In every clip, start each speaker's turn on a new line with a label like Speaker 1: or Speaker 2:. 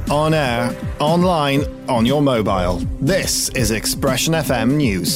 Speaker 1: On air, online, on your mobile. This is Expression FM News.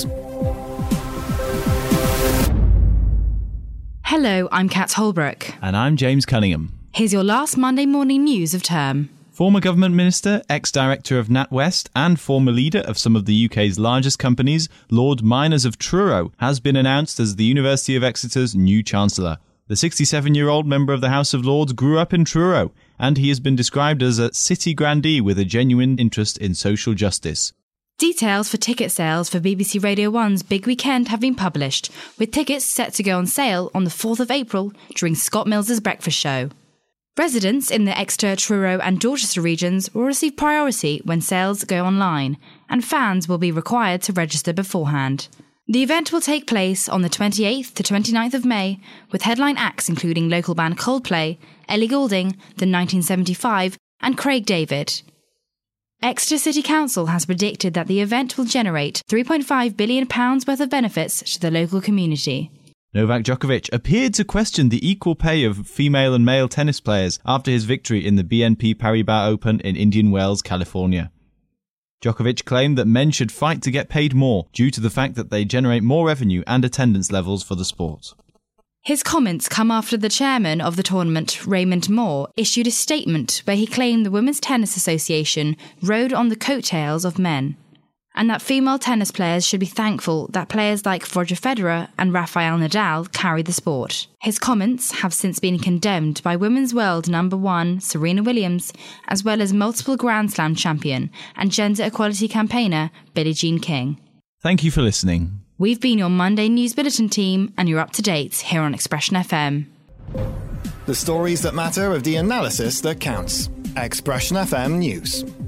Speaker 2: Hello, I'm Kat Holbrook.
Speaker 3: And I'm James Cunningham.
Speaker 2: Here's your last Monday morning news of term.
Speaker 3: Former government minister, ex-director of NatWest and former leader of some of the UK's largest companies, Lord Myners of Truro, has been announced as the University of Exeter's new Chancellor. The 67-year-old member of the House of Lords grew up in Truro, and he has been described as a city grandee with a genuine interest in social justice.
Speaker 2: Details for ticket sales for BBC Radio 1's Big Weekend have been published, with tickets set to go on sale on the 4th of April during Scott Mills's breakfast show. Residents in the Exeter, Truro and Dorchester regions will receive priority when sales go online, and fans will be required to register beforehand. The event will take place on the 28th to 29th of May, with headline acts including local band Coldplay, Ellie Goulding, The 1975 and Craig David. Exeter City Council has predicted that the event will generate £3.5 billion worth of benefits to the local community.
Speaker 3: Novak Djokovic appeared to question the equal pay of female and male tennis players after his victory in the BNP Paribas Open in Indian Wells, California. Djokovic claimed that men should fight to get paid more due to the fact that they generate more revenue and attendance levels for the sport.
Speaker 2: His comments come after the chairman of the tournament, Raymond Moore, issued a statement where he claimed the Women's Tennis Association rode on the coattails of men, and that female tennis players should be thankful that players like Roger Federer and Rafael Nadal carry the sport. His comments have since been condemned by women's world number one Serena Williams, as well as multiple Grand Slam champion and gender equality campaigner Billie Jean King.
Speaker 3: Thank you for listening.
Speaker 2: We've been your Monday News Bulletin team, and you're up to date here on Expression FM.
Speaker 1: The stories that matter of the analysis that counts. Expression FM News.